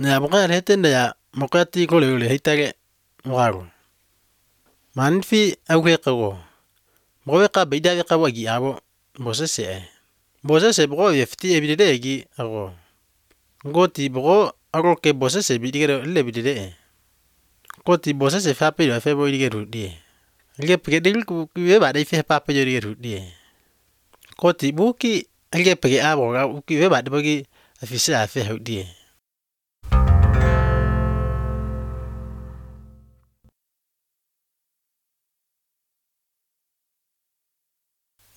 Na mga heten ya makati ko le hitage waro. Manfi auke ko. Mo ka bida ka wagi abo bosese. Bosese bro yefti ebide gi ago. Ngoti bro ago ke bosese bidigero le bidide. Koti bosese fa pe fa bo digeru di. Ge pegedil ku we ba dai fa pa pe digeru di. Koti buki ge pege abo ga ku we ba de bogi afisa fa di.